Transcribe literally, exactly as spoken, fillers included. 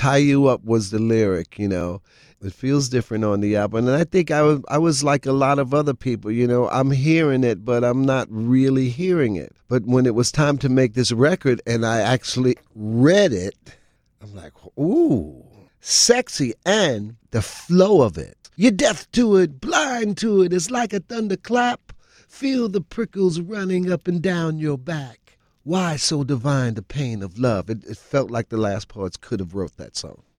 Tie You Up was the lyric, you know. It feels different on the album. And I think I was, I was like a lot of other people, you know. I'm hearing it, but I'm not really hearing it. But when it was time to make this record and I actually read it, I'm like, ooh, sexy, and the flow of it. You're deaf to it, blind to it. It's like a thunderclap. Feel the prickles running up and down your back. Why so divine the pain of love? It, it felt like the last poets could have wrote that song.